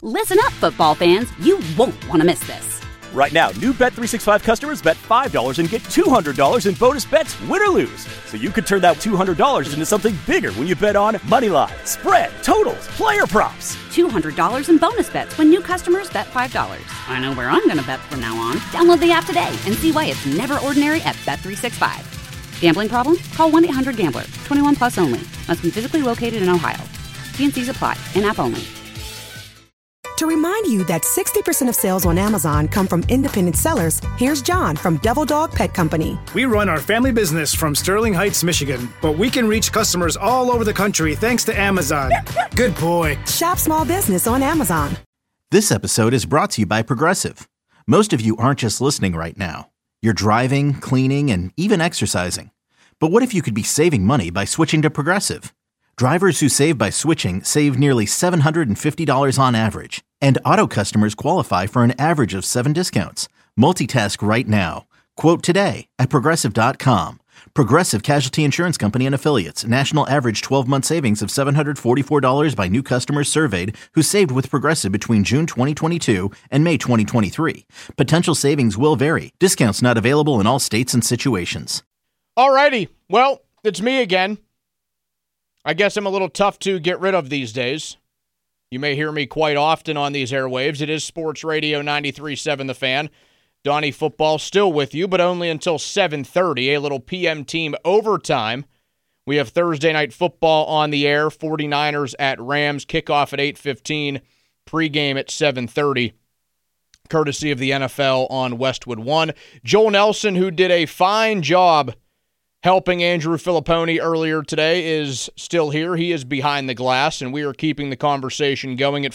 Listen up, football fans. You won't want to miss this. Right now, new Bet365 customers bet $5 and get $200 in bonus bets, win or lose. So you could turn that $200 into something bigger when you bet on money line, spread, totals, player props. $200 in bonus bets when new customers bet $5. I know where I'm going to bet from now on. Download the app today and see why it's never ordinary at Bet365. Gambling problem? Call 1-800-GAMBLER. 21 plus only. Must be physically located in Ohio. T&Cs apply. In-app only. To remind you that 60% of sales on Amazon come from independent sellers, here's John from Devil Dog Pet Company. We run our family business from Sterling Heights, Michigan, but we can reach customers all over the country thanks to Amazon. Good boy. Shop small business on Amazon. This episode is brought to you by Progressive. Most of you aren't just listening right now. You're driving, cleaning, and even exercising. But what if you could be saving money by switching to Progressive? Drivers who save by switching save nearly $750 on average, and auto customers qualify for an average of 7 discounts. Multitask right now. Quote today at Progressive.com. Progressive Casualty Insurance Company and Affiliates. National average 12-month savings of $744 by new customers surveyed who saved with Progressive between June 2022 and May 2023. Potential savings will vary. Discounts not available in all states and situations. Alrighty. Well, it's me again. I guess I'm a little tough to get rid of these days. You may hear me quite often on these airwaves. It is Sports Radio 93.7 The Fan. Donnie Football still with you, but only until 7:30, a little PM team overtime. We have Thursday Night Football on the air, 49ers at Rams, kickoff at 8:15, pregame at 7:30, courtesy of the NFL on Westwood One. Joel Nelson, who did a fine job helping Andrew Filipponi earlier today, is still here. He is behind the glass, and we are keeping the conversation going at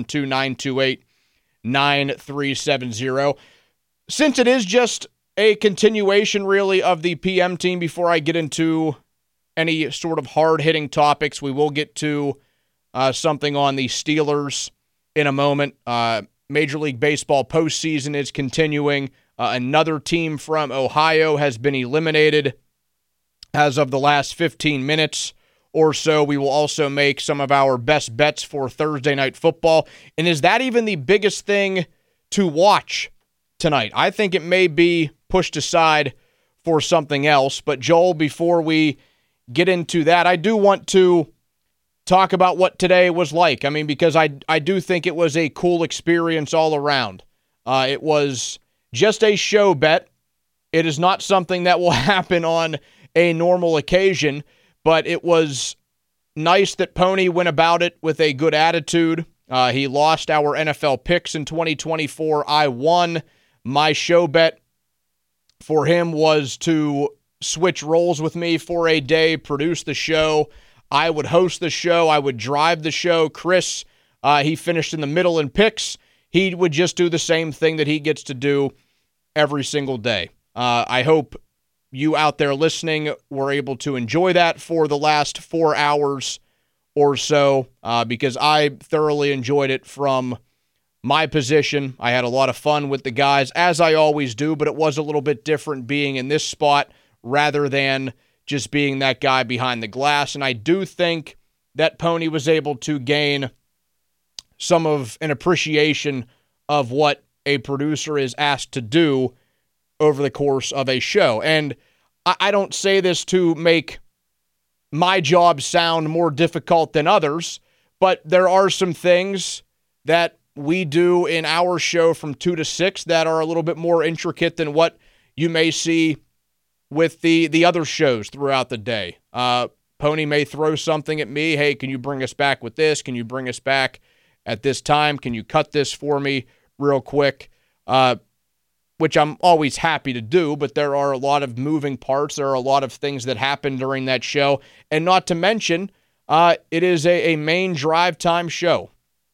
412-928-9370. Since it is just a continuation, really, of the PM team, before I get into any sort of hard-hitting topics, we will get to something on the Steelers in a moment. Major League Baseball postseason is continuing. Another team from Ohio has been eliminated as of the last 15 minutes or so. We will also make some of our best bets for Thursday Night Football. And is that even the biggest thing to watch tonight? I think it may be pushed aside for something else. But Joel, before we get into that, I do want to talk about what today was like. I mean, because I do think it was a cool experience all around. It was just a show bet. It is not something that will happen on a normal occasion, but it was nice that Pony went about it with a good attitude. He lost our NFL picks in 2024. I won. My show bet for him was to switch roles with me for a day, produce the show. I would host the show. I would drive the show. Chris, he finished in the middle in picks. He would just do the same thing that he gets to do every single day. I hope you out there listening were able to enjoy that for the last 4 hours or so, because I thoroughly enjoyed it from my position. I had a lot of fun with the guys, as I always do, but it was a little bit different being in this spot rather than just being that guy behind the glass. And I do think that Pony was able to gain some of an appreciation of what a producer is asked to do over the course of a show. And I don't say this to make my job sound more difficult than others, but there are some things that we do in our show from 2 to 6 that are a little bit more intricate than what you may see with the other shows throughout the day. Pony may throw something at me. Hey, can you bring us back with this? Can you bring us back at this time? Can you cut this for me real quick? Which I'm always happy to do, but there are a lot of moving parts. There are a lot of things that happen during that show. And not to mention, it is a main drive time show.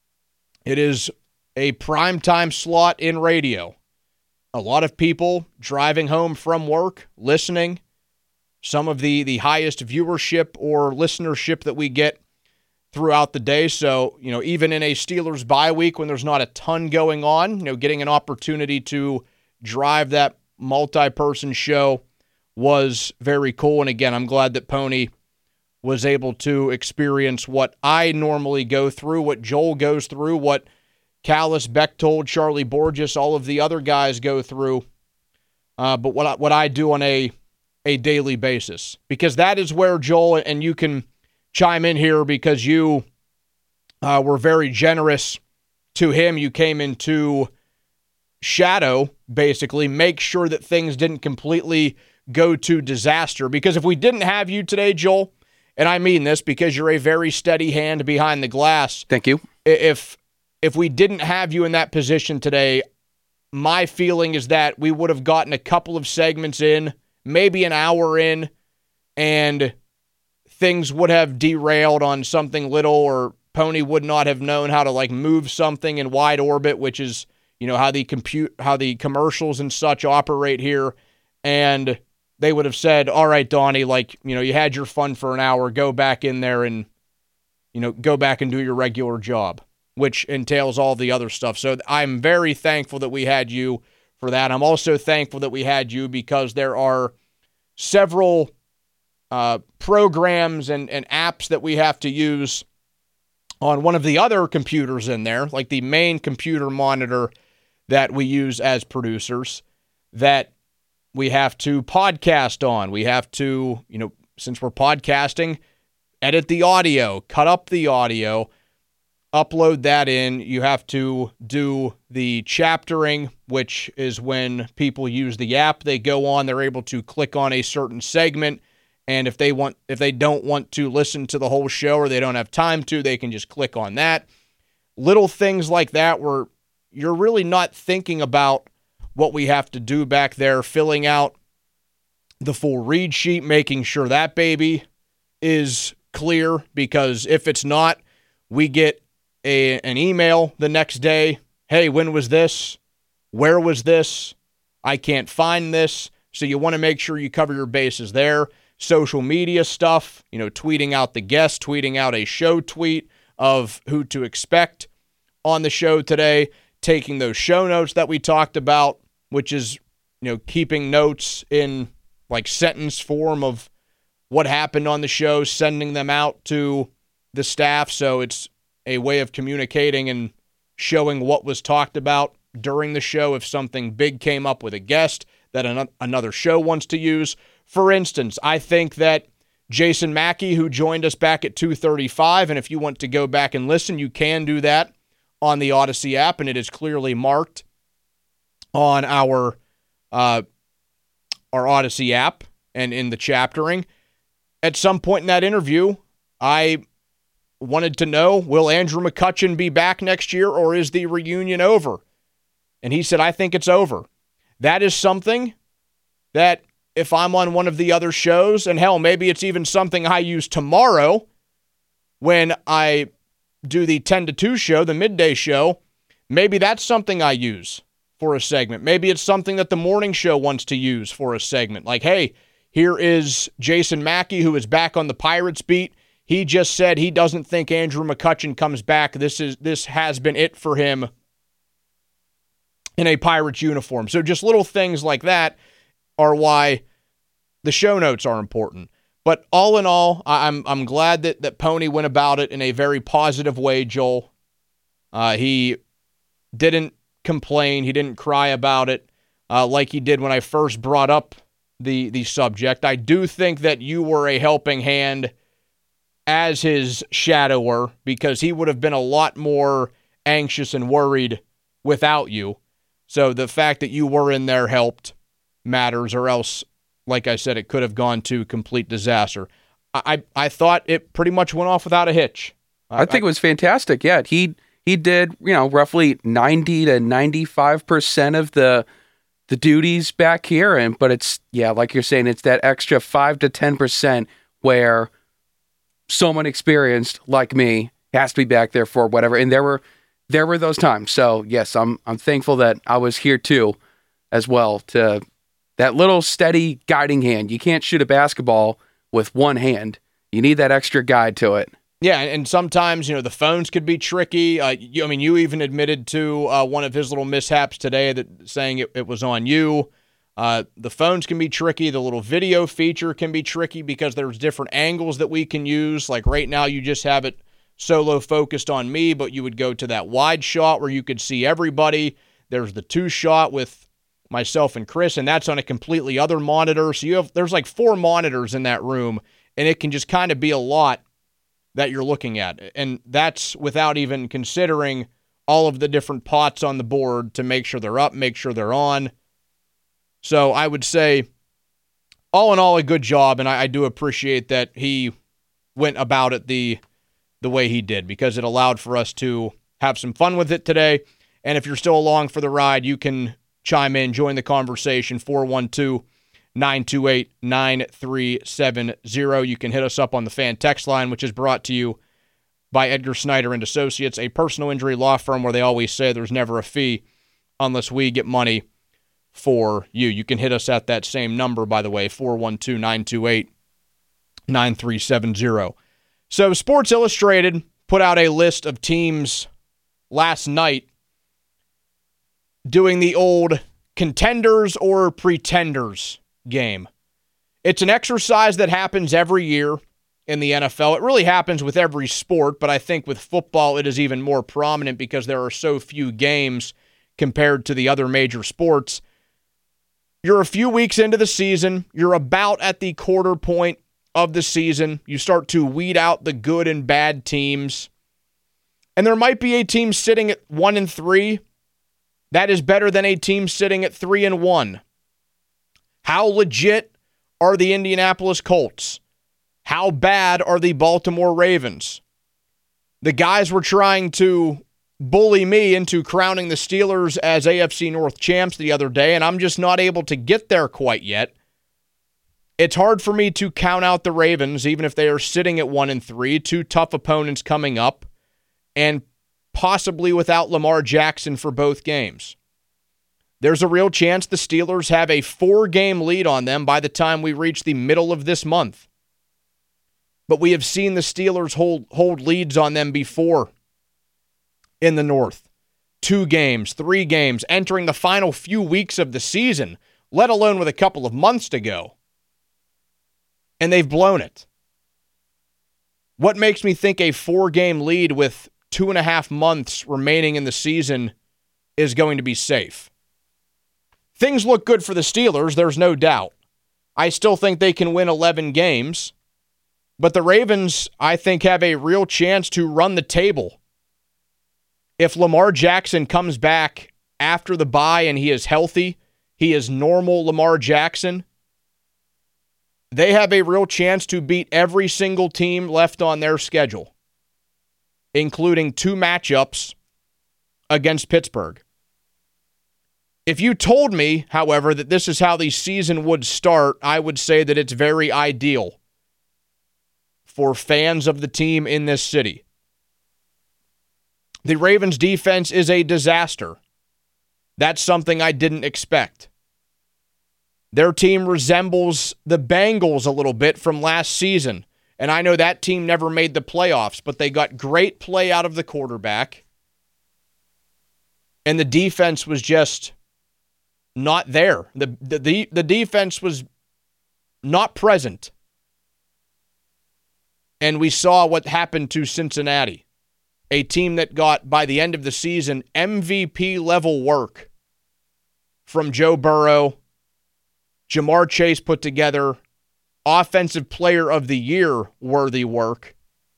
It is a prime time slot in radio. A lot of people driving home from work, listening. Some of the highest viewership or listenership that we get throughout the day. So, even in a Steelers bye week when there's not a ton going on, getting an opportunity to drive that multi-person show was very cool. And again, I'm glad that Pony was able to experience what I normally go through, what Joel goes through, what Callis, Bechtold, Charlie Borges, all of the other guys go through, but what I do on a daily basis. Because that is where, Joel, and you can chime in here because you were very generous to him. You came into shadow, basically, make sure that things didn't completely go to disaster. Because if we didn't have you today, Joel, and I mean this because you're a very steady hand behind the glass. Thank you. If we didn't have you in that position today, my feeling is that we would have gotten a couple of segments in, maybe an hour in, and things would have derailed on something little, or Pony would not have known how to move something in wide orbit, which is, how the commercials and such operate here. And they would have said, all right, Donnie, you had your fun for an hour, go back in there and, go back and do your regular job, which entails all the other stuff. So I'm very thankful that we had you for that. I'm also thankful that we had you because there are several programs and apps that we have to use on one of the other computers in there, like the main computer monitor that we use as producers, that we have to podcast on. We have to, since we're podcasting, edit the audio, cut up the audio, upload that in. You have to do the chaptering, which is when people use the app. They go on, they're able to click on a certain segment, and if they don't want to listen to the whole show or they don't have time to, they can just click on that. Little things like that where you're really not thinking about what we have to do back there, filling out the full read sheet, making sure that baby is clear, because if it's not, we get an email the next day. Hey, when was this? Where was this? I can't find this. So you want to make sure you cover your bases there. Social media stuff, tweeting out the guest, tweeting out a show tweet of who to expect on the show today, taking those show notes that we talked about, which is, keeping notes in sentence form of what happened on the show, sending them out to the staff. So it's a way of communicating and showing what was talked about during the show if something big came up with a guest that another show wants to use. For instance, I think that Jason Mackey, who joined us back at 2:35, and if you want to go back and listen, you can do that on the Odyssey app, and it is clearly marked on our Odyssey app and in the chaptering. At some point in that interview, I wanted to know, will Andrew McCutchen be back next year, or is the reunion over? And he said, I think it's over. That is something that if I'm on one of the other shows, and hell, maybe it's even something I use tomorrow when I do the 10 to 2 show, the midday show, maybe that's something I use for a segment. Maybe it's something that the morning show wants to use for a segment. Like, hey, here is Jason Mackey, who is back on the Pirates beat. He just said he doesn't think Andrew McCutchen comes back. This has been it for him in a Pirates uniform. So just little things like that are why the show notes are important. But all in all, I'm glad that Pony went about it in a very positive way, Joel. He didn't complain. He didn't cry about it like he did when I first brought up the subject. I do think that you were a helping hand as his shadower, because he would have been a lot more anxious and worried without you. So the fact that you were in there helped matters, or else, like I said, it could have gone to complete disaster. I thought it pretty much went off without a hitch. I think it was fantastic. Yeah, he did, roughly 90 to 95% of the duties back here, but it's, like you're saying, it's that extra 5 to 10% where someone experienced like me has to be back there for whatever. And there were those times. So yes, I'm thankful that I was here too, as well, to that little steady guiding hand. You can't shoot a basketball with one hand. You need that extra guide to it. Yeah, and sometimes, the phones could be tricky. You even admitted to one of his little mishaps today, that saying it was on you. The phones can be tricky. The little video feature can be tricky because there's different angles that we can use. Like right now, you just have it solo focused on me, but you would go to that wide shot where you could see everybody. There's the 2 shot with myself and Chris, and that's on a completely other monitor. So there's like 4 monitors in that room, and it can just kind of be a lot that you're looking at. And that's without even considering all of the different pots on the board to make sure they're up, make sure they're on. So I would say, all in all, a good job, and I do appreciate that he went about it the way he did, because it allowed for us to have some fun with it today. And if you're still along for the ride, you can chime in, join the conversation, 412-928-9370. You can hit us up on the fan text line, which is brought to you by Edgar Snyder and Associates, a personal injury law firm where they always say there's never a fee unless we get money for you. You can hit us at that same number, by the way, 412-928-9370. So Sports Illustrated put out a list of teams last night doing the old contenders or pretenders game. It's an exercise that happens every year in the NFL. It really happens with every sport, but I think with football it is even more prominent because there are so few games compared to the other major sports. You're a few weeks into the season. You're about at the quarter point of the season. You start to weed out the good and bad teams. And there might be a team sitting at 1-3. That is better than a team sitting at 3-1. How legit are the Indianapolis Colts? How bad are the Baltimore Ravens? The guys were trying to bully me into crowning the Steelers as AFC North champs the other day, and I'm just not able to get there quite yet. It's hard for me to count out the Ravens, even if they are sitting at 1-3, 2 tough opponents coming up, and possibly without Lamar Jackson for both games. There's a real chance the Steelers have a 4-game lead on them by the time we reach the middle of this month. But we have seen the Steelers hold leads on them before in the North. 2 games, 3 games, entering the final few weeks of the season, let alone with a couple of months to go. And they've blown it. What makes me think a 4-game lead with 2.5 months remaining in the season is going to be safe? Things look good for the Steelers, there's no doubt. I still think they can win 11 games. But the Ravens, I think, have a real chance to run the table. If Lamar Jackson comes back after the bye and he is healthy, he is normal Lamar Jackson, they have a real chance to beat every single team left on their schedule, including 2 matchups against Pittsburgh. If you told me, however, that this is how the season would start, I would say that it's very ideal for fans of the team in this city. The Ravens' defense is a disaster. That's something I didn't expect. Their team resembles the Bengals a little bit from last season, and I know that team never made the playoffs, but they got great play out of the quarterback, and the defense was just not there. The defense was not present. And we saw what happened to Cincinnati, a team that got, by the end of the season, MVP-level work from Joe Burrow. Jamar Chase put together Offensive Player of the Year worthy work.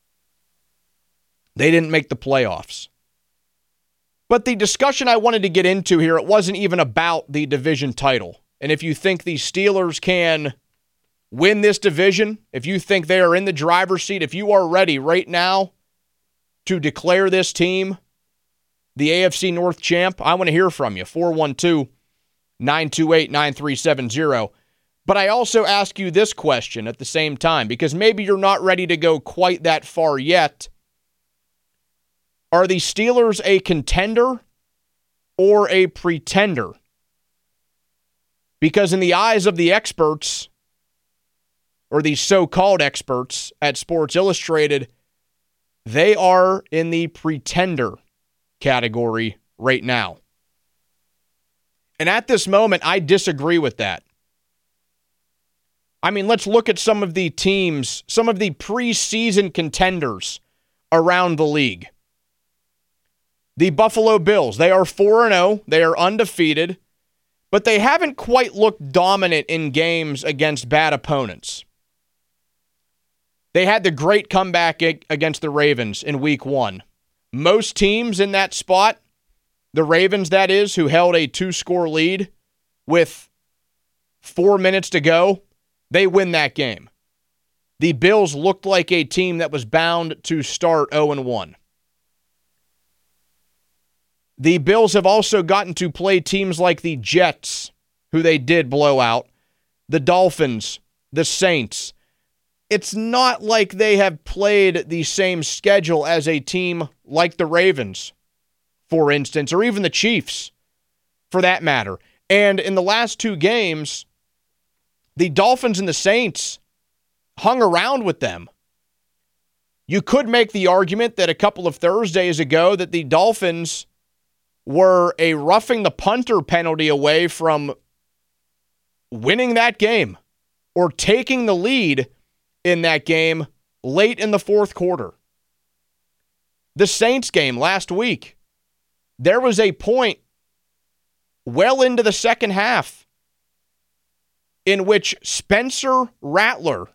They didn't make the playoffs. But the discussion I wanted to get into here, it wasn't even about the division title. And if you think the Steelers can win this division, if you think they are in the driver's seat, if you are ready right now to declare this team the AFC North champ, I want to hear from you. 412-928-9370. But I also ask you this question at the same time, because maybe you're not ready to go quite that far yet. Are the Steelers a contender or a pretender? Because in the eyes of the experts, or the so-called experts at Sports Illustrated, they are in the pretender category right now. And at this moment, I disagree with that. I mean, let's look at some of the teams, some of the preseason contenders around the league. The Buffalo Bills, they are 4-0. They are undefeated, but they haven't quite looked dominant in games against bad opponents. They had the great comeback against the Ravens in week 1. Most teams in that spot, the Ravens that is, who held a 2-score lead with 4 minutes to go, they win that game. The Bills looked like a team that was bound to start 0-1. The Bills have also gotten to play teams like the Jets, who they did blow out, the Dolphins, the Saints. It's not like they have played the same schedule as a team like the Ravens, for instance, or even the Chiefs, for that matter. And in the last 2 games, the Dolphins and the Saints hung around with them. You could make the argument that a couple of Thursdays ago that the Dolphins were a roughing the punter penalty away from winning that game or taking the lead in that game late in the fourth quarter. The Saints game last week, there was a point well into the second half in which Spencer Rattler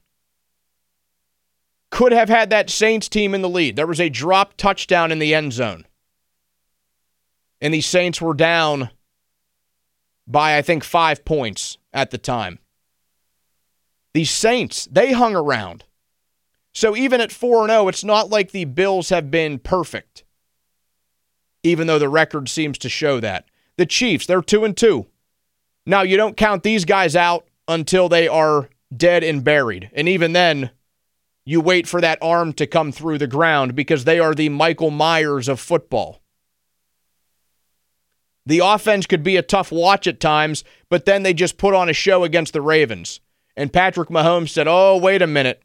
could have had that Saints team in the lead. There was a drop touchdown in the end zone. And the Saints were down by, I think, 5 points at the time. The Saints, they hung around. So even at 4-0, it's not like the Bills have been perfect, even though the record seems to show that. The Chiefs, they're 2-2. Now, you don't count these guys out until they are dead and buried. And even then, you wait for that arm to come through the ground because they are the Michael Myers of football. The offense could be a tough watch at times, but then they just put on a show against the Ravens. And Patrick Mahomes said, oh, wait a minute.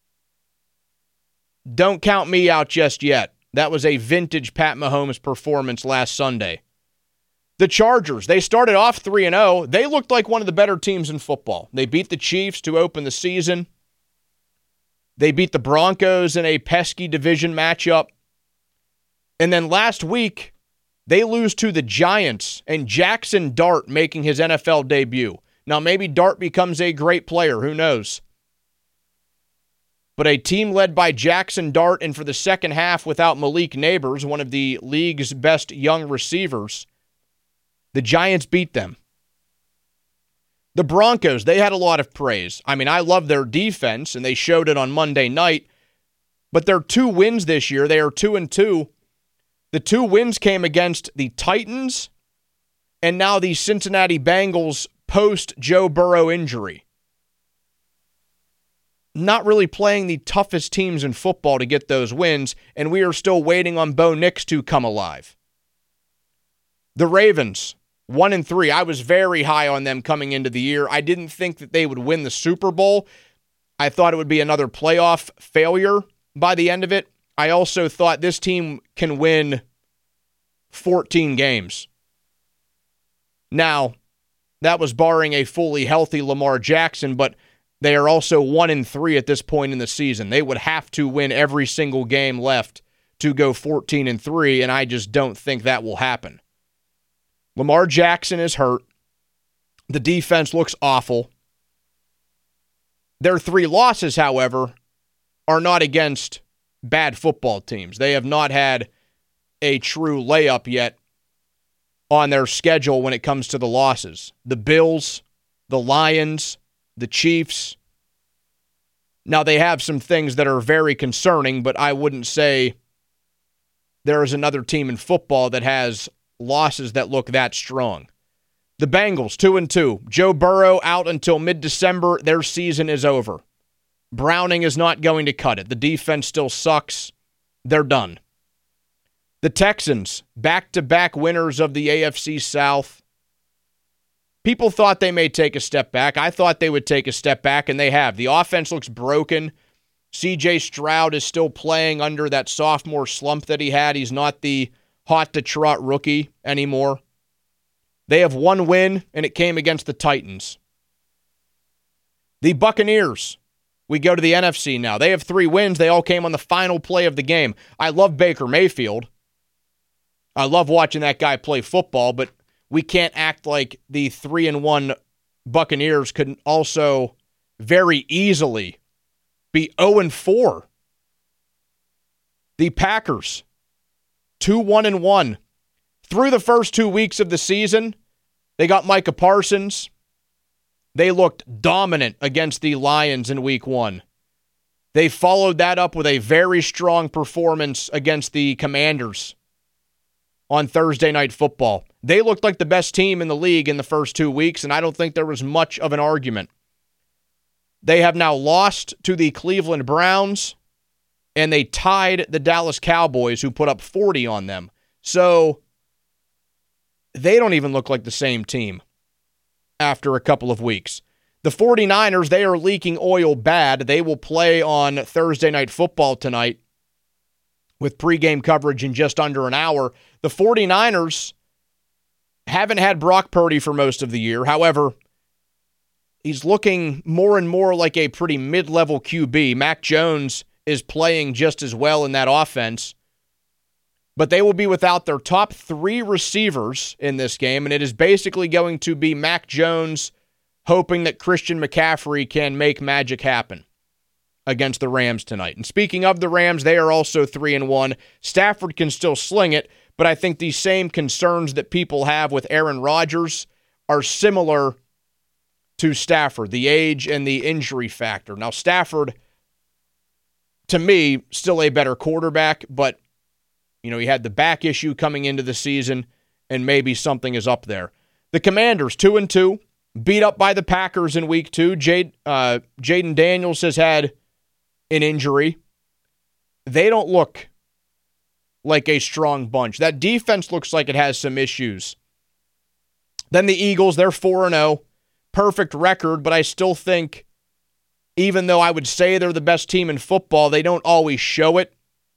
Don't count me out just yet. That was a vintage Pat Mahomes performance last Sunday. The Chargers, they started off 3-0. They looked like one of the better teams in football. They beat the Chiefs to open the season. They beat the Broncos in a pesky division matchup. And then last week, they lose to the Giants and Jackson Dart making his NFL debut. Now, maybe Dart becomes a great player. Who knows? But a team led by Jackson Dart and for the second half without Malik Neighbors, one of the league's best young receivers, the Giants beat them. The Broncos, they had a lot of praise. I mean, I love their defense, and they showed it on Monday night. But their 2 wins this year, they are 2-2. The 2 wins came against the Titans and now the Cincinnati Bengals post-Joe Burrow injury. Not really playing the toughest teams in football to get those wins, and we are still waiting on Bo Nix to come alive. The Ravens, 1-3. I was very high on them coming into the year. I didn't think that they would win the Super Bowl. I thought it would be another playoff failure by the end of it. I also thought this team can win 14 games. Now, that was barring a fully healthy Lamar Jackson, but they are also 1-3 at this point in the season. They would have to win every single game left to go 14-3, and I just don't think that will happen. Lamar Jackson is hurt. The defense looks awful. Their 3 losses, however, are not against bad football teams. They have not had a true layup yet on their schedule when it comes to the losses. The Bills, the Lions, the Chiefs. Now, they have some things that are very concerning, but I wouldn't say there is another team in football that has losses that look that strong. The Bengals, 2-2. Joe Burrow out until mid-December. Their season is over. Browning is not going to cut it. The defense still sucks. They're done. The Texans, back-to-back winners of the AFC South. People thought they may take a step back. I thought they would take a step back, and they have. The offense looks broken. C.J. Stroud is still playing under that sophomore slump that he had. He's not the hot-to-trot rookie anymore. They have 1 win, and it came against the Titans. The Buccaneers, We go to the NFC now. They have 3 wins. They all came on the final play of the game. I love Baker Mayfield. I love watching that guy play football, but we can't act like the 3-1 Buccaneers could also very easily be 0-4. The Packers, 2-1-1. Through the first 2 weeks of the season, they got Micah Parsons. They looked dominant against the Lions in week 1. They followed that up with a very strong performance against the Commanders on Thursday Night Football. They looked like the best team in the league in the first 2 weeks, and I don't think there was much of an argument. They have now lost to the Cleveland Browns, and they tied the Dallas Cowboys, who put up 40 on them. So they don't even look like the same team after a couple of weeks. The 49ers, they are leaking oil bad. They will play on Thursday Night Football tonight with pregame coverage in just under an hour. The 49ers haven't had Brock Purdy for most of the year. However, he's looking more and more like a pretty mid-level QB. Mac Jones is playing just as well in that offense. But they will be without their top 3 receivers in this game, and it is basically going to be Mac Jones hoping that Christian McCaffrey can make magic happen against the Rams tonight. And speaking of the Rams, they are also 3-1. Stafford can still sling it, but I think the same concerns that people have with Aaron Rodgers are similar to Stafford, the age and the injury factor. Now, Stafford, to me, still a better quarterback, but he had the back issue coming into the season, and maybe something is up there. The Commanders, 2-2, beat up by the Packers in week 2. Jaden Daniels has had an injury. They don't look like a strong bunch. That defense looks like it has some issues. Then the Eagles, they're 4-0. Perfect record, but I still think, even though I would say they're the best team in football, they don't always show it.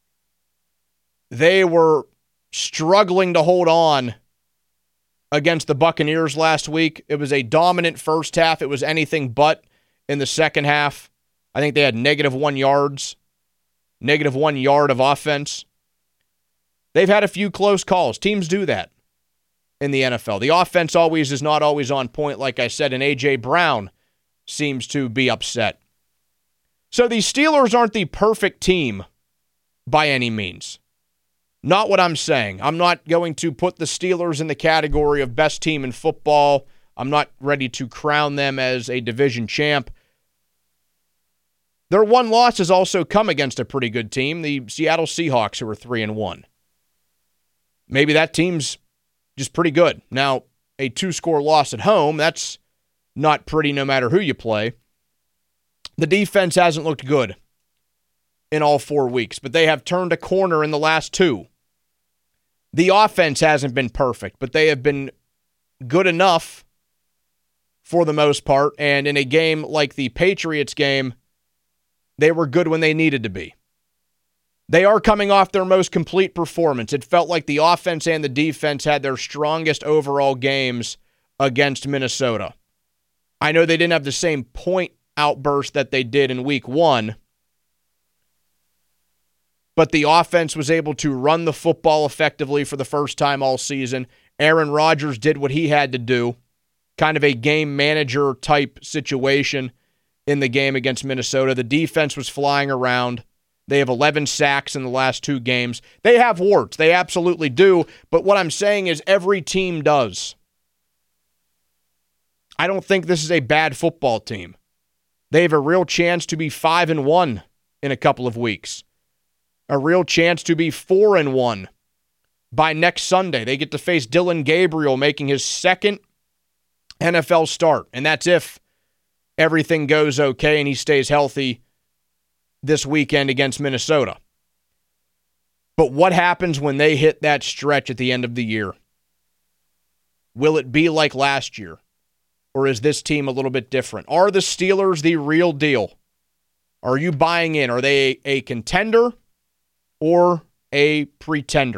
They were struggling to hold on against the Buccaneers last week. It was a dominant first half. It was anything but in the second half. I think they had -1 yards, -1 yard of offense. They've had a few close calls. Teams do that in the NFL. The offense is not always on point, like I said, and A.J. Brown seems to be upset. So the Steelers aren't the perfect team by any means. Not what I'm saying. I'm not going to put the Steelers in the category of best team in football. I'm not ready to crown them as a division champ. Their one loss has also come against a pretty good team, the Seattle Seahawks, who are 3-1. Maybe that team's just pretty good. Now, a 2-score loss at home, that's not pretty no matter who you play. The defense hasn't looked good in all 4 weeks, but they have turned a corner in the last 2. The offense hasn't been perfect, but they have been good enough for the most part, and in a game like the Patriots game, they were good when they needed to be. They are coming off their most complete performance. It felt like the offense and the defense had their strongest overall games against Minnesota. I know they didn't have the same point outburst that they did in week 1, but the offense was able to run the football effectively for the first time all season. Aaron Rodgers did what he had to do, kind of a game manager type situation in the game against Minnesota. The defense was flying around. They have 11 sacks in the last 2 games. They have warts. They absolutely do. But what I'm saying is every team does. I don't think this is a bad football team. They have a real chance to be 5-1 in a couple of weeks. A real chance to be 4-1 by next Sunday. They get to face Dylan Gabriel making his second NFL start. And that's if everything goes okay and he stays healthy this weekend against Minnesota. But what happens when they hit that stretch at the end of the year? Will it be like last year? Or is this team a little bit different? Are the Steelers the real deal? Are you buying in? Are they a contender or a pretender?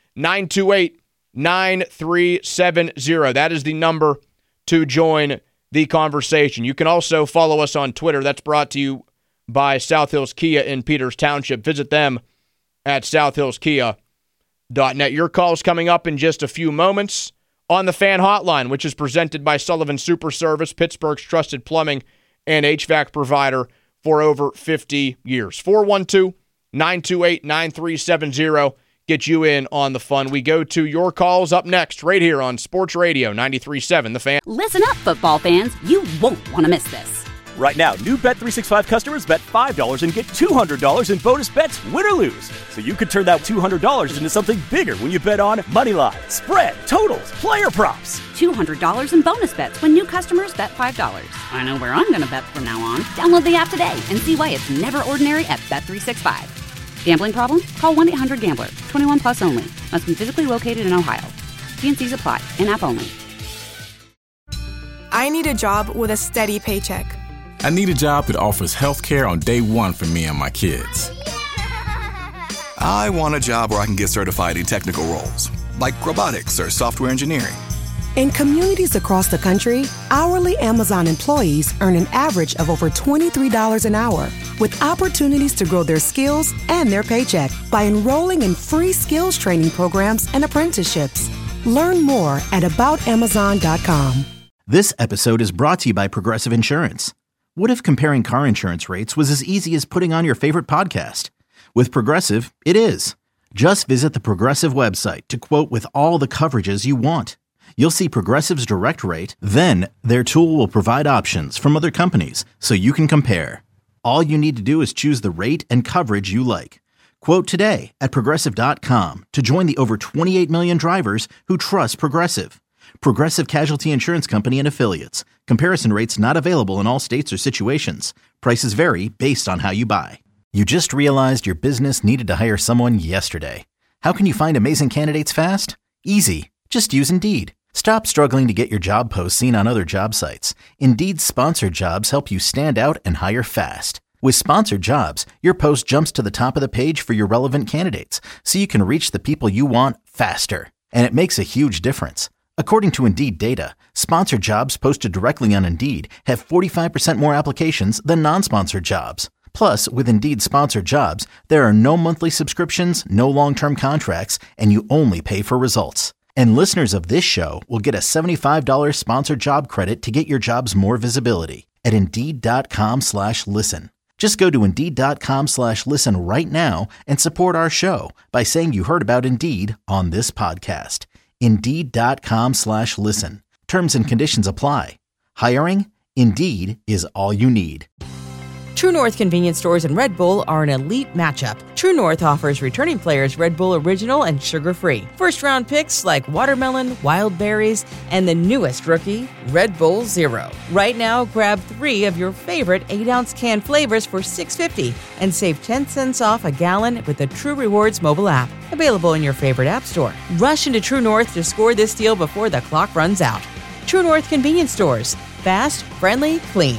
412-928-9370. That is the number to join the conversation. You can also follow us on Twitter. That's brought to you by South Hills Kia in Peters Township. Visit them at southhillskia.net. Your call's coming up in just a few moments on the Fan Hotline, which is presented by Sullivan Super Service, Pittsburgh's trusted plumbing and HVAC provider for over 50 years. 412-928-9370. Get you in on the fun. We go to your calls up next right here on Sports Radio 93.7 The Fan. Listen up, football fans. You won't want to miss this. Right now, new Bet365 customers bet $5 and get $200 in bonus bets, win or lose. So you could turn that $200 into something bigger when you bet on moneyline, spread, totals, player props. $200 in bonus bets when new customers bet $5. I know where I'm going to bet from now on. Download the app today and see why it's never ordinary at Bet365. Gambling problem? Call 1-800-GAMBLER. 21 plus only. Must be physically located in Ohio. T&Cs apply. In-app only. I need a job with a steady paycheck. I need a job that offers health care on day one for me and my kids. I want a job where I can get certified in technical roles, like robotics or software engineering. In communities across the country, hourly Amazon employees earn an average of over $23 an hour, with opportunities to grow their skills and their paycheck by enrolling in free skills training programs and apprenticeships. Learn more at aboutamazon.com. This episode is brought to you by Progressive Insurance. What if comparing car insurance rates was as easy as putting on your favorite podcast? With Progressive, it is. Just visit the Progressive website to quote with all the coverages you want. You'll see Progressive's direct rate, then their tool will provide options from other companies so you can compare. All you need to do is choose the rate and coverage you like. Quote today at Progressive.com to join the over 28 million drivers who trust Progressive. Progressive Casualty Insurance Company and Affiliates. Comparison rates not available in all states or situations. Prices vary based on how you buy. You just realized your business needed to hire someone yesterday. How can you find amazing candidates fast? Easy. Just use Indeed. Stop struggling to get your job posts seen on other job sites. Indeed's sponsored jobs help you stand out and hire fast. With sponsored jobs, your post jumps to the top of the page for your relevant candidates, so you can reach the people you want faster. And it makes a huge difference. According to Indeed data, sponsored jobs posted directly on Indeed have 45% more applications than non-sponsored jobs. Plus, with Indeed sponsored jobs, there are no monthly subscriptions, no long-term contracts, and you only pay for results. And listeners of this show will get a $75 sponsored job credit to get your jobs more visibility at Indeed.com/listen. Just go to Indeed.com/listen right now and support our show by saying you heard about Indeed on this podcast. Indeed.com/listen. Terms and conditions apply. Hiring? Indeed is all you need. True North convenience stores and Red Bull are an elite matchup. True North offers returning players Red Bull Original and sugar-free. First-round picks like watermelon, wild berries, and the newest rookie, Red Bull Zero. Right now, grab 3 of your favorite 8-ounce can flavors for $6.50 and save 10 cents off a gallon with the True Rewards mobile app. Available in your favorite app store. Rush into True North to score this deal before the clock runs out. True North convenience stores. Fast, friendly, clean.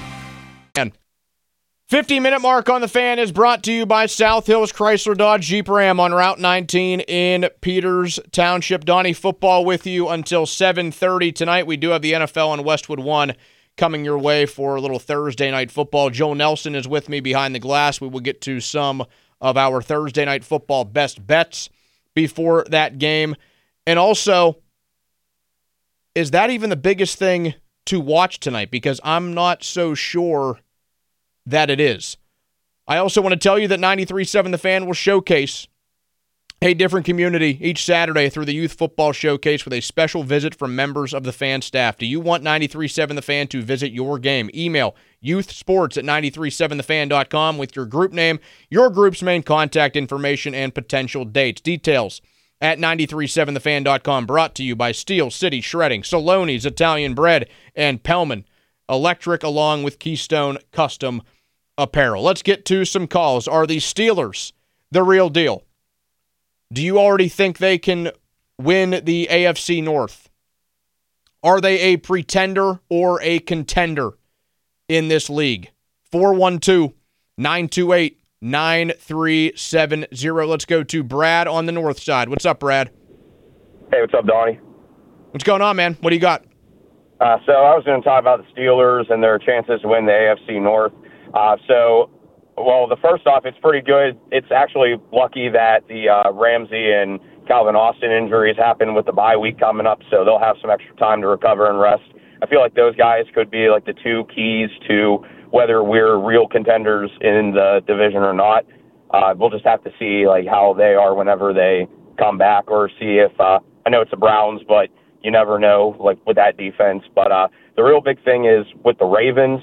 50-minute mark on the Fan is brought to you by South Hills Chrysler Dodge Jeep Ram on Route 19 in Peters Township. Donnie, football with you until 7:30 tonight. We do have the NFL and Westwood One coming your way for a little Thursday night football. Joe Nelson is with me behind the glass. We will get to some of our Thursday night football best bets before that game. And also, is that even the biggest thing to watch tonight? Because I'm not so sure that it is. I also want to tell you that 93.7 The Fan will showcase a different community each Saturday through the Youth Football Showcase with a special visit from members of the Fan staff. Do you want 93.7 The Fan to visit your game? Email youthsports@937thefan.com with your group name, your group's main contact information, and potential dates. Details at 937thefan.com. Brought to you by Steel City Shredding, Saloni's Italian Bread, and Pellman Electric, along with Keystone Custom Apparel. Let's get to some calls. Are the Steelers the real deal? Do you already think they can win the AFC North? Are they a pretender or a contender in this league? 412-928-9370. Let's go to Brad on the north side. What's up, Brad? Hey, what's up, Donnie? What's going on, man? What do you got? So I was going to talk about the Steelers and their chances to win the AFC North. Well, the first off, it's pretty good. It's actually lucky that the Ramsey and Calvin Austin injuries happened with the bye week coming up, so they'll have some extra time to recover and rest. I feel like those guys could be like the two keys to whether we're real contenders in the division or not. We'll just have to see like how they are whenever they come back, or see if I know it's the Browns, but you never know like with that defense. But the real big thing is with the Ravens.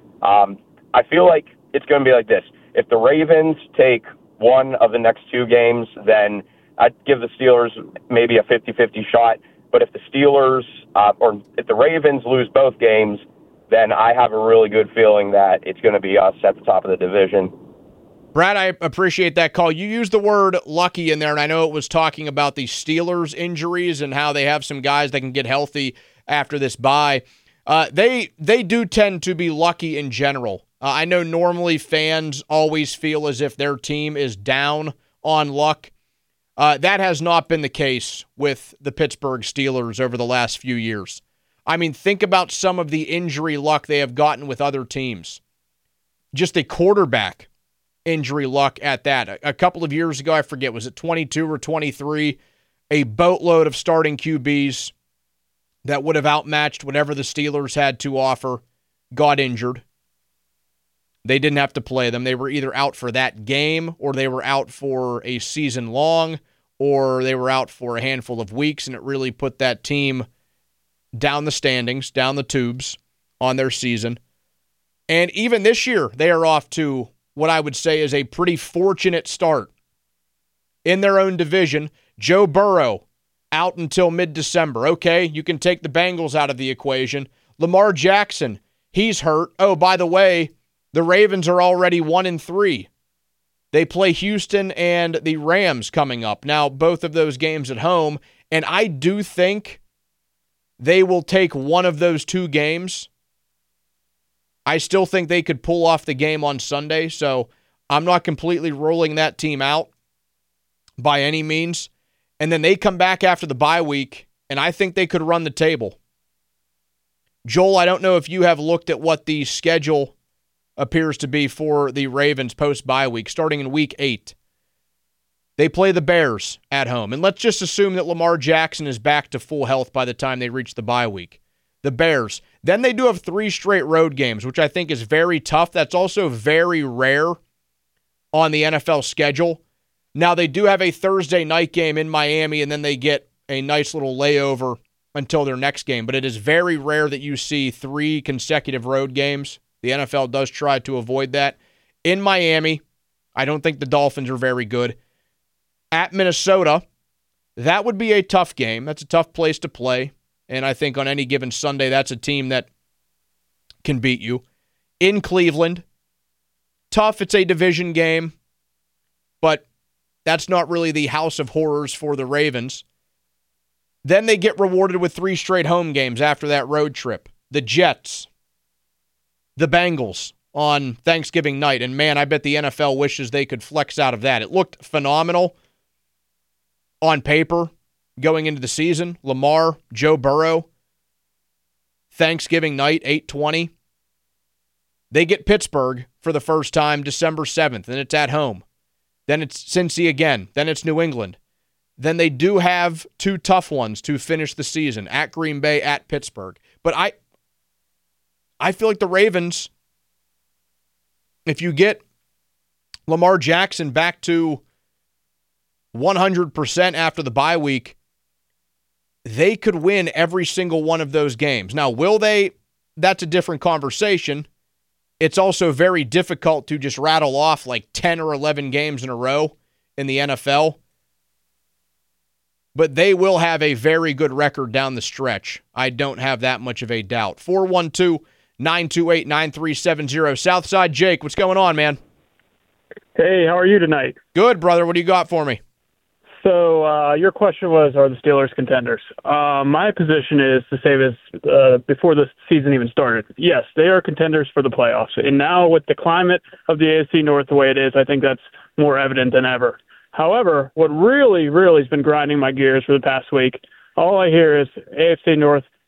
I feel like it's going to be like this. If the Ravens take one of the next two games, then I'd give the Steelers maybe a 50-50 shot. But if the Steelers or if the Ravens lose both games, then I have a really good feeling that it's going to be us at the top of the division. Brad, I appreciate that call. You used the word lucky in there, and I know it was talking about the Steelers' injuries and how they have some guys that can get healthy after this bye. They do tend to be lucky in general. I know normally fans always feel as if their team is down on luck. That has not been the case with the Pittsburgh Steelers over the last few years. I mean, think about some of the injury luck they have gotten with other teams. Just a quarterback injury luck at that. A couple of years ago, I forget, was it 22 or 23? A boatload of starting QBs that would have outmatched whatever the Steelers had to offer got injured. They didn't have to play them. They were either out for that game, or they were out for a season long, or they were out for a handful of weeks, and it really put that team down the standings, down the tubes on their season. And even this year, they are off to what I would say is a pretty fortunate start in their own division. Joe Burrow out until mid-December. Okay, you can take the Bengals out of the equation. Lamar Jackson, he's hurt. Oh, by the way, the Ravens are already 1-3. They play Houston and the Rams coming up. Now, both of those games at home, and I do think they will take one of those two games. I still think they could pull off the game on Sunday, so I'm not completely ruling that team out by any means. And then they come back after the bye week, and I think they could run the table. Joel, I don't know if you have looked at what the schedule appears to be for the Ravens post-bye week, starting in week 8. They play the Bears at home. And let's just assume that Lamar Jackson is back to full health by the time they reach the bye week. The Bears. Then they do have 3 straight road games, which I think is very tough. That's also very rare on the NFL schedule. Now, they do have a Thursday night game in Miami, and then they get a nice little layover until their next game. But it is very rare that you see 3 consecutive road games. The NFL does try to avoid that. In Miami, I don't think the Dolphins are very good. At Minnesota, that would be a tough game. That's a tough place to play. And I think on any given Sunday, that's a team that can beat you. In Cleveland, tough. It's a division game. But that's not really the house of horrors for the Ravens. Then they get rewarded with 3 straight home games after that road trip. The Jets, the Bengals on Thanksgiving night. And man, I bet the NFL wishes they could flex out of that. It looked phenomenal on paper going into the season. Lamar, Joe Burrow, Thanksgiving night, 8:20. They get Pittsburgh for the first time December 7th, and it's at home. Then it's Cincy again. Then it's New England. Then they do have 2 tough ones to finish the season, at Green Bay, at Pittsburgh. But I feel like the Ravens, if you get Lamar Jackson back to 100% after the bye week, they could win every single one of those games. Now, will they? That's a different conversation. It's also very difficult to just rattle off like 10 or 11 games in a row in the NFL. But they will have a very good record down the stretch. I don't have that much of a doubt. 412-928-9370. Southside Jake, what's going on, man? Hey, how are you tonight? Good, brother. What do you got for me? So your question was, are the Steelers contenders? My position is to say this before the season even started. Yes, they are contenders for the playoffs. And now with the climate of the AFC North the way it is, I think that's more evident than ever. However, what really has been grinding my gears for the past week, all I hear is AFC North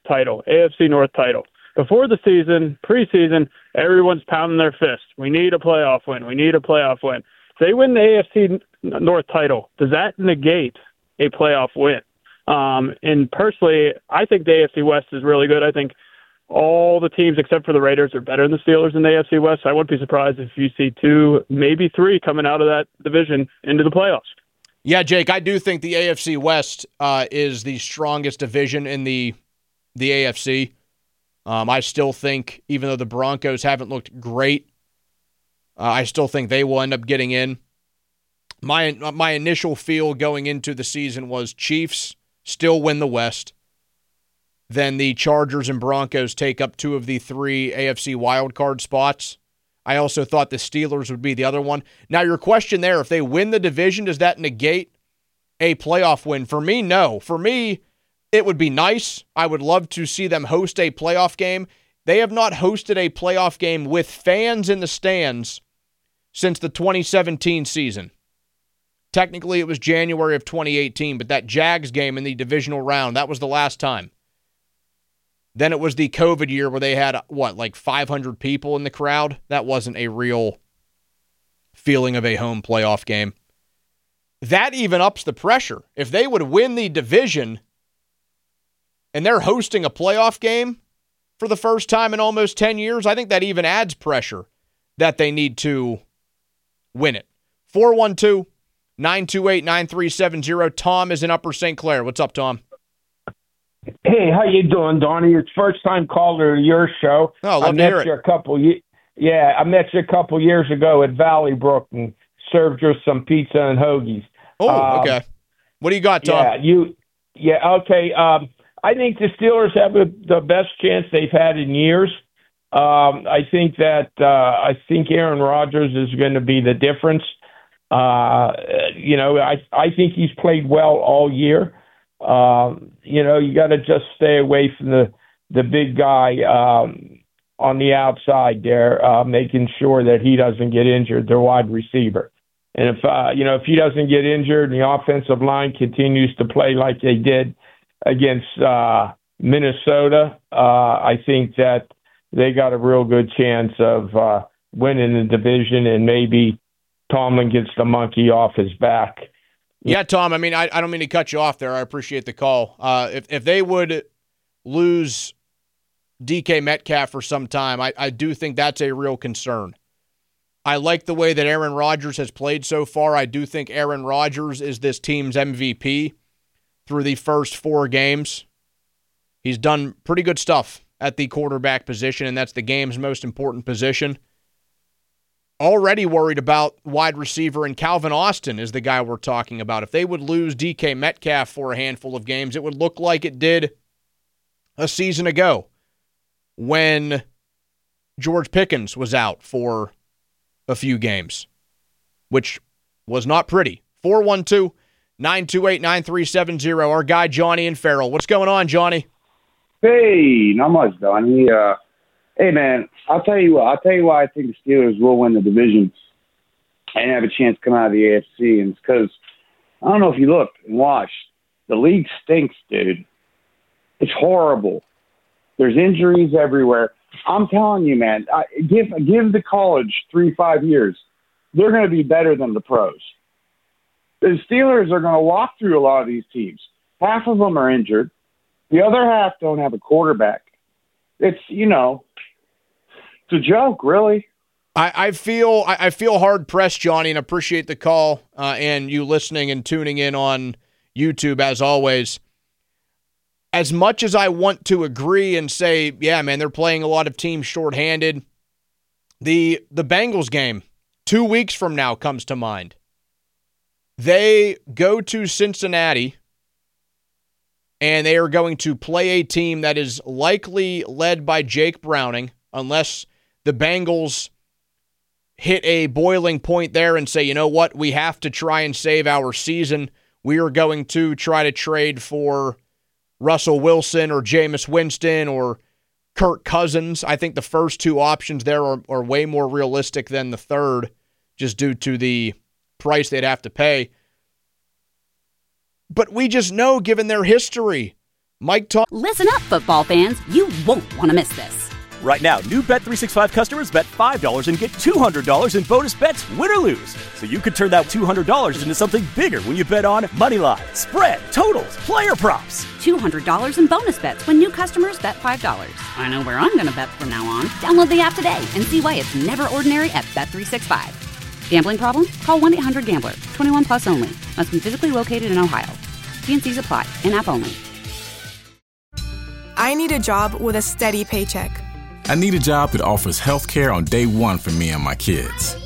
title, AFC North title. Before the season, preseason, everyone's pounding their fist. We need a playoff win. We need a playoff win. If they win the AFC North title, does that negate a playoff win? And personally, I think the AFC West is really good. I think all the teams except for the Raiders are better than the Steelers in the AFC West. I wouldn't be surprised if you see 2, maybe 3 coming out of that division into the playoffs. Yeah, Jake, I do think the AFC West is the strongest division in the AFC. I still think, even though the Broncos haven't looked great, I still think they will end up getting in. My initial feel going into the season was Chiefs still win the West. Then the Chargers and Broncos take up 2 of the 3 AFC wildcard spots. I also thought the Steelers would be the other one. Now, your question there, if they win the division, does that negate a playoff win? For me, no. For me, it would be nice. I would love to see them host a playoff game. They have not hosted a playoff game with fans in the stands since the 2017 season. Technically, it was January of 2018, but that Jags game in the divisional round, that was the last time. Then it was the COVID year where they had, 500 people in the crowd? That wasn't a real feeling of a home playoff game. That even ups the pressure. If they would win the division and they're hosting a playoff game for the first time in almost 10 years, I think that even adds pressure that they need to win it. 412-928-9370. Tom is in Upper St. Clair. What's up, Tom? Hey, how you doing, Donnie? It's first time caller to your show. Oh, love to hear it. I met you a couple years ago at Valley Brook and served you some pizza and hoagies. Oh, okay. What do you got, Tom? Okay. I think the Steelers have the best chance they've had in years. I think Aaron Rodgers is going to be the difference. I think he's played well all year. You got to just stay away from the big guy on the outside there, making sure that he doesn't get injured, their wide receiver. And if he doesn't get injured and the offensive line continues to play like they did against Minnesota, I think that they got a real good chance of winning the division, and maybe Tomlin gets the monkey off his back. Yeah, Tom, I don't mean to cut you off there. I appreciate the call. If they would lose DK Metcalf for some time, I do think that's a real concern. I like the way that Aaron Rodgers has played so far. I do think Aaron Rodgers is this team's MVP through the first 4 games. He's done pretty good stuff at the quarterback position, and that's the game's most important position. Already worried about wide receiver, and Calvin Austin is the guy we're talking about. If they would lose DK Metcalf for a handful of games, it would look like it did a season ago when George Pickens was out for a few games, which was not pretty. 412-928-9370. Our guy Johnny in Farrell. What's going on, Johnny? Hey, not much, Donnie. Hey, man, I'll tell you why I think the Steelers will win the division and have a chance to come out of the AFC. And it's because, I don't know if you looked and watched, the league stinks, dude. It's horrible. There's injuries everywhere. I'm telling you, man, give the college 3-5 years. They're going to be better than the pros. The Steelers are going to walk through a lot of these teams. Half of them are injured. The other half don't have a quarterback. It's, it's a joke, really. I feel hard pressed, Johnny, and appreciate the call and you listening and tuning in on YouTube as always. As much as I want to agree and say, yeah, man, they're playing a lot of teams shorthanded, the Bengals game 2 weeks from now comes to mind. They go to Cincinnati, and they are going to play a team that is likely led by Jake Browning, unless the Bengals hit a boiling point there and say, you know what, we have to try and save our season. We are going to try to trade for Russell Wilson or Jameis Winston or Kirk Cousins. I think the first 2 options there are way more realistic than the third, just due to the price they'd have to pay. But we just know, given their history, Mike Tom. Listen up, football fans. You won't want to miss this. Right now, new Bet365 customers bet $5 and get $200 in bonus bets, win or lose. So you could turn that $200 into something bigger when you bet on moneyline, spread, totals, player props. $200 in bonus bets when new customers bet $5. I know where I'm going to bet from now on. Download the app today and see why it's never ordinary at Bet365. Gambling problem? Call 1-800-GAMBLER. 21 plus only. Must be physically located in Ohio. T&Cs apply. In-app only. I need a job with a steady paycheck. I need a job that offers health care on day one for me and my kids.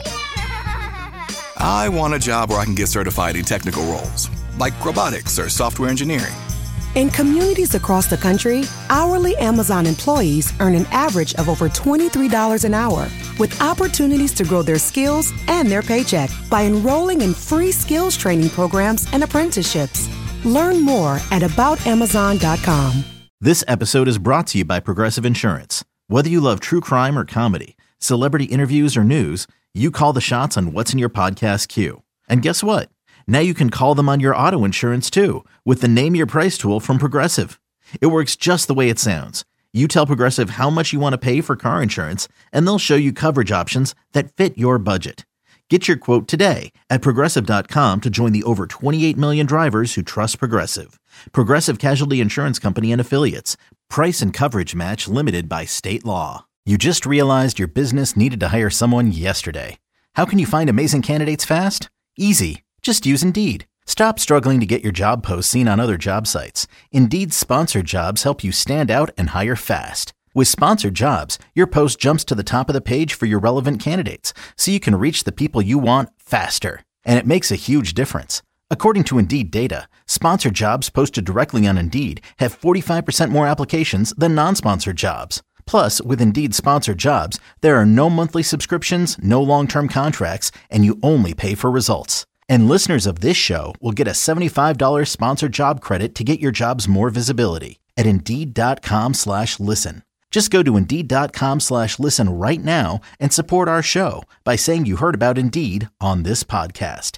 I want a job where I can get certified in technical roles, like robotics or software engineering. In communities across the country, hourly Amazon employees earn an average of over $23 an hour, with opportunities to grow their skills and their paycheck by enrolling in free skills training programs and apprenticeships. Learn more at aboutamazon.com. This episode is brought to you by Progressive Insurance. Whether you love true crime or comedy, celebrity interviews or news, you call the shots on what's in your podcast queue. And guess what? Now you can call them on your auto insurance too with the Name Your Price tool from Progressive. It works just the way it sounds. You tell Progressive how much you want to pay for car insurance, and they'll show you coverage options that fit your budget. Get your quote today at Progressive.com to join the over 28 million drivers who trust Progressive. Progressive Casualty Insurance Company and Affiliates. Price and coverage match limited by state law. You just realized your business needed to hire someone yesterday. How can you find amazing candidates fast? Easy. Just use Indeed. Stop struggling to get your job posts seen on other job sites. Indeed's sponsored jobs help you stand out and hire fast. With sponsored jobs, your post jumps to the top of the page for your relevant candidates, so you can reach the people you want faster. And it makes a huge difference. According to Indeed data, sponsored jobs posted directly on Indeed have 45% more applications than non-sponsored jobs. Plus, with Indeed sponsored jobs, there are no monthly subscriptions, no long-term contracts, and you only pay for results. And listeners of this show will get a $75 sponsored job credit to get your jobs more visibility at Indeed.com/listen. Just go to Indeed.com/listen right now and support our show by saying you heard about Indeed on this podcast.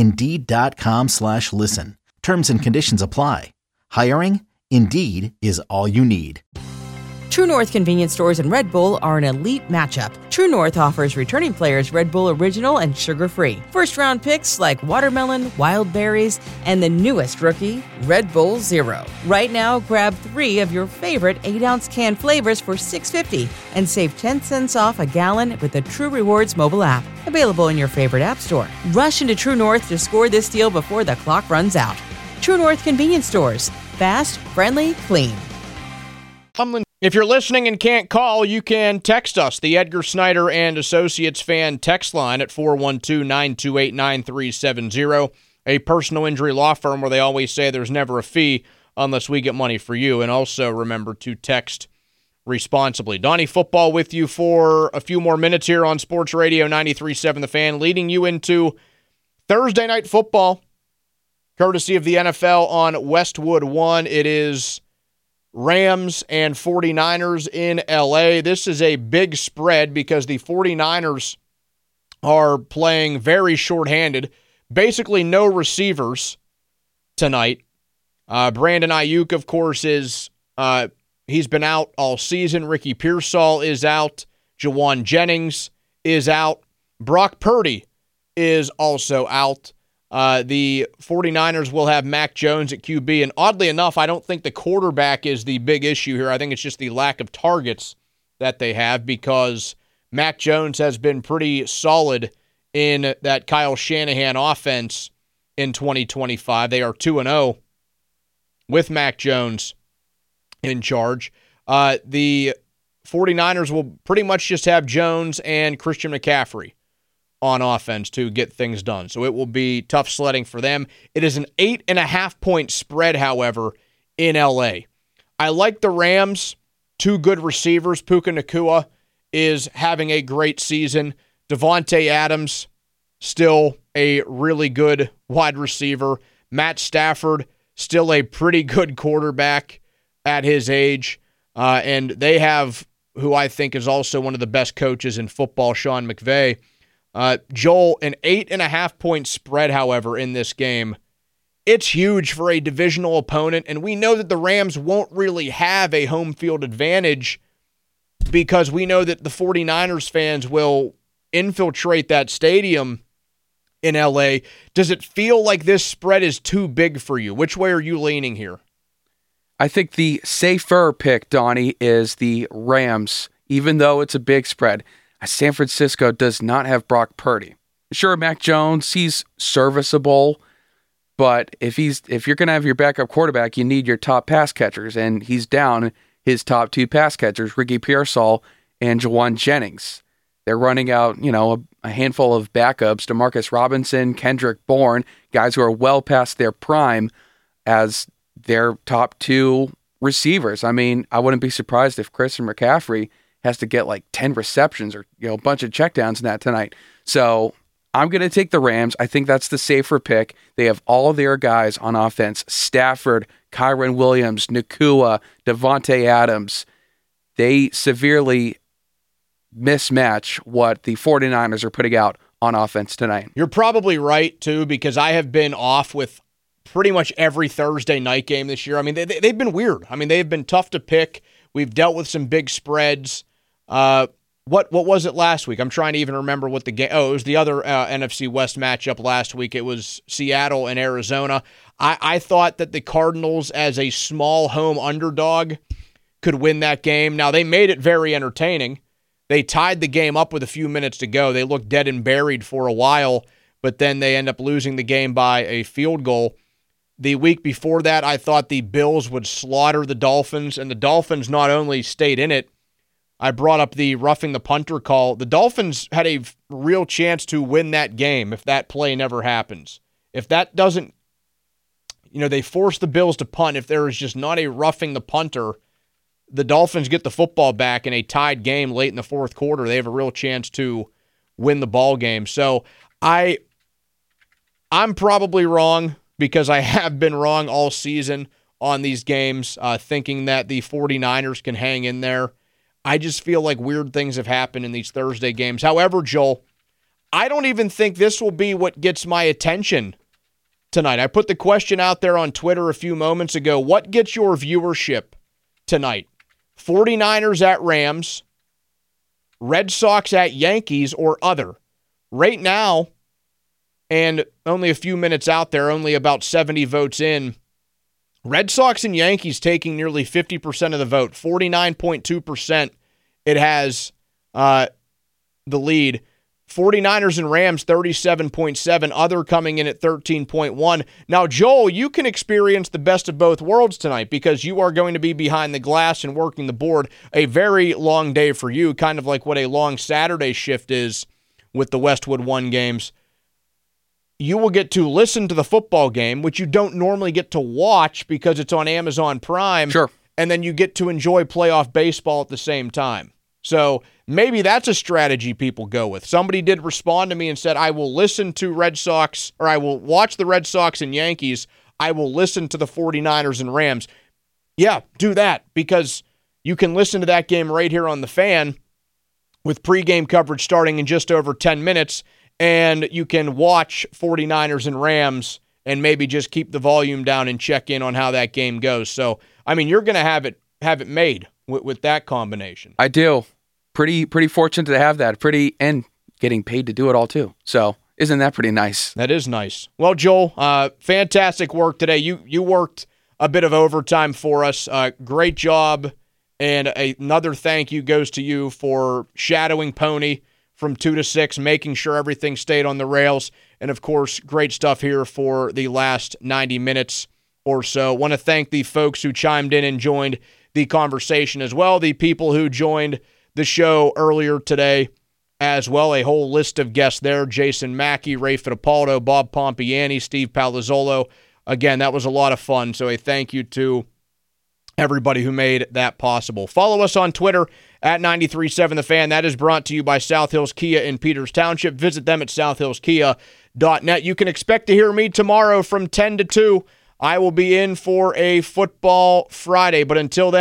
Indeed.com/listen. Terms and conditions apply. Hiring? Indeed is all you need. True North convenience stores and Red Bull are an elite matchup. True North offers returning players Red Bull Original and sugar-free. First-round picks like watermelon, wild berries, and the newest rookie, Red Bull Zero. Right now, grab 3 of your favorite 8-ounce can flavors for $6.50 and save 10 cents off a gallon with the True Rewards mobile app. Available in your favorite app store. Rush into True North to score this deal before the clock runs out. True North convenience stores. Fast, friendly, clean. If you're listening and can't call, you can text us, the Edgar Snyder and Associates fan text line at 412-928-9370, a personal injury law firm where they always say there's never a fee unless we get money for you. And also remember to text responsibly. Donnie Football with you for a few more minutes here on Sports Radio 93.7 The Fan, leading you into Thursday Night Football, courtesy of the NFL on Westwood One. It is Rams and 49ers in LA. This is a big spread because the 49ers are playing very shorthanded. Basically no receivers tonight. Brandon Ayuk, of course, is he's been out all season. Ricky Pearsall is out. Jawan Jennings is out. Brock Purdy is also out. The 49ers will have Mac Jones at QB, and oddly enough, I don't think the quarterback is the big issue here. I think it's just the lack of targets that they have because Mac Jones has been pretty solid in that Kyle Shanahan offense in 2025. They are 2-0 with Mac Jones in charge. The 49ers will pretty much just have Jones and Christian McCaffrey on offense to get things done. So it will be tough sledding for them. It is an 8.5-point spread, however, in LA. I like the Rams. 2 good receivers. Puka Nacua is having a great season. Devontae Adams, still a really good wide receiver. Matt Stafford, still a pretty good quarterback at his age. And they have, who I think is also one of the best coaches in football, Sean McVay. Joel, an 8.5-point spread, however, in this game it's huge for a divisional opponent, and we know that the Rams won't really have a home field advantage because we know that the 49ers fans will infiltrate that stadium in LA. Does it feel like this spread is too big for you? Which way are you leaning here? I think the safer pick, Donnie, is the Rams, even though it's a big spread. San Francisco does not have Brock Purdy. Sure, Mac Jones, he's serviceable, but if you're going to have your backup quarterback, you need your top pass catchers, and he's down his top two pass catchers, Ricky Pearsall and Jawan Jennings. They're running out, a handful of backups, DeMarcus Robinson, Kendrick Bourne, guys who are well past their prime as their top two receivers. I mean, I wouldn't be surprised if Christian McCaffrey has to get like 10 receptions or a bunch of checkdowns in that tonight. So I'm going to take the Rams. I think that's the safer pick. They have all their guys on offense. Stafford, Kyron Williams, Nacua, Devontae Adams. They severely mismatch what the 49ers are putting out on offense tonight. You're probably right, too, because I have been off with pretty much every Thursday night game this year. I mean, they've been weird. I mean, they've been tough to pick. We've dealt with some big spreads. What was it last week? I'm trying to even remember what the game. Oh, it was the other NFC West matchup last week. It was Seattle and Arizona. I thought that the Cardinals, as a small home underdog, could win that game. Now, they made it very entertaining. They tied the game up with a few minutes to go. They looked dead and buried for a while, but then they end up losing the game by a field goal. The week before that, I thought the Bills would slaughter the Dolphins, and the Dolphins not only stayed in it, I brought up the roughing the punter call. The Dolphins had a real chance to win that game if that play never happens. If that doesn't, they force the Bills to punt. If there is just not a roughing the punter, the Dolphins get the football back in a tied game late in the fourth quarter. They have a real chance to win the ball game. So I'm probably wrong because I have been wrong all season on these games, thinking that the 49ers can hang in there. I just feel like weird things have happened in these Thursday games. However, Joel, I don't even think this will be what gets my attention tonight. I put the question out there on Twitter a few moments ago. What gets your viewership tonight? 49ers at Rams, Red Sox at Yankees, or other? Right now, and only a few minutes out there, only about 70 votes in, Red Sox and Yankees taking nearly 50% of the vote, 49.2%. It has the lead. 49ers and Rams, 37.7%. Other coming in at 13.1%. Now, Joel, you can experience the best of both worlds tonight because you are going to be behind the glass and working the board. A very long day for you, kind of like what a long Saturday shift is with the Westwood One games. You will get to listen to the football game, which you don't normally get to watch because it's on Amazon Prime. Sure. And then you get to enjoy playoff baseball at the same time. So maybe that's a strategy people go with. Somebody did respond to me and said, I will listen to Red Sox, or I will watch the Red Sox and Yankees. I will listen to the 49ers and Rams. Yeah, do that because you can listen to that game right here on The Fan with pregame coverage starting in just over 10 minutes. And you can watch 49ers and Rams and maybe just keep the volume down and check in on how that game goes. So, I mean, you're going to have it made with that combination. I do. Pretty fortunate to have that. And getting paid to do it all too. So, isn't that pretty nice? That is nice. Well, Joel, fantastic work today. You worked a bit of overtime for us. Great job. And another thank you goes to you for shadowing Pony from 2 to 6, making sure everything stayed on the rails. And, of course, great stuff here for the last 90 minutes or so. Want to thank the folks who chimed in and joined the conversation as well, the people who joined the show earlier today as well. A whole list of guests there: Jason Mackey, Ray Fittipaldo, Bob Pompiani, Steve Palazzolo. Again, that was a lot of fun, so a thank you to everybody who made that possible. Follow us on Twitter at 93.7 The Fan. That is brought to you by South Hills Kia in Peters Township. Visit them at southhillskia.net. You can expect to hear me tomorrow from 10 to 2. I will be in for a Football Friday, but until then,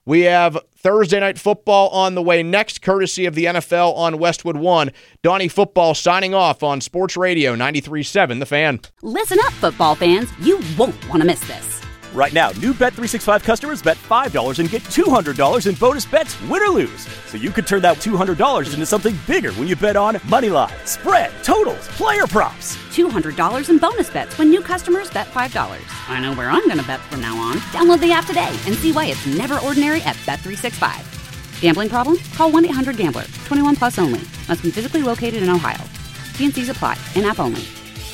We have Thursday Night Football on the way next, courtesy of the NFL on Westwood One. Donnie Football signing off on Sports Radio 93.7 The Fan. Listen up, football fans. You won't want to miss this. Right now, new Bet365 customers bet $5 and get $200 in bonus bets, win or lose. So you could turn that $200 into something bigger when you bet on moneyline, spread, totals, player props. $200 in bonus bets when new customers bet $5. I know where I'm going to bet from now on. Download the app today and see why it's never ordinary at Bet365. Gambling problem? Call 1-800-GAMBLER. 21 plus only. Must be physically located in Ohio. T&Cs apply. In-app only.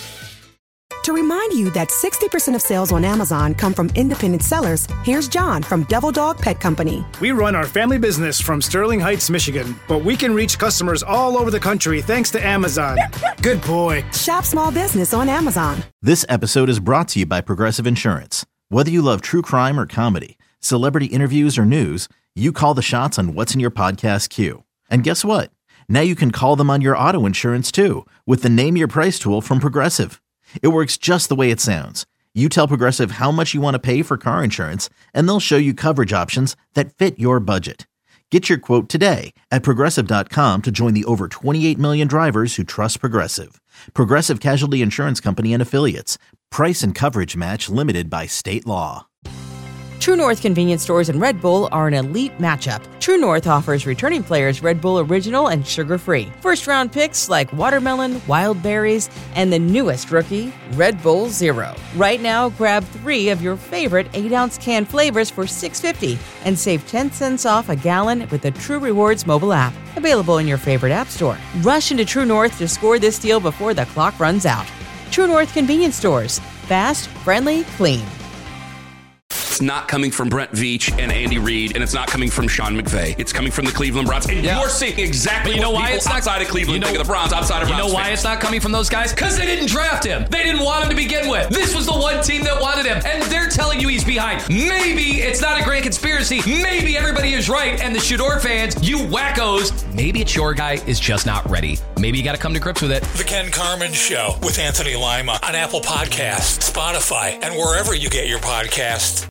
To remind you that 60% of sales on Amazon come from independent sellers, here's John from Devil Dog Pet Company. We run our family business from Sterling Heights, Michigan, but we can reach customers all over the country thanks to Amazon. Good boy. Shop small business on Amazon. This episode is brought to you by Progressive Insurance. Whether you love true crime or comedy, celebrity interviews or news, you call the shots on what's in your podcast queue. And guess what? Now you can call them on your auto insurance too with the Name Your Price tool from Progressive. It works just the way it sounds. You tell Progressive how much you want to pay for car insurance, and they'll show you coverage options that fit your budget. Get your quote today at Progressive.com to join the over 28 million drivers who trust Progressive. Progressive Casualty Insurance Company and Affiliates. Price and coverage match limited by state law. True North convenience stores and Red Bull are an elite matchup. True North offers returning players Red Bull Original and sugar-free. First-round picks like watermelon, wild berries, and the newest rookie, Red Bull Zero. Right now, grab 3 of your favorite 8-ounce can flavors for $6.50 and save 10 cents off a gallon with the True Rewards mobile app. Available in your favorite app store. Rush into True North to score this deal before the clock runs out. True North convenience stores. Fast, friendly, clean. It's not coming from Brent Veach and Andy Reid, and it's not coming from Sean McVay. It's coming from the Cleveland Browns. And you're seeing exactly what people outside of Cleveland think of the Browns, outside of Browns. You know why it's not coming from those guys? Because they didn't draft him. They didn't want him to begin with. This was the one team that wanted him, and they're telling you he's behind. Maybe it's not a great conspiracy. Maybe everybody is right, and the Shador fans, you wackos, maybe it's your guy is just not ready. Maybe you got to come to grips with it. The Ken Carman Show with Anthony Lima on Apple Podcasts, Spotify, and wherever you get your podcasts.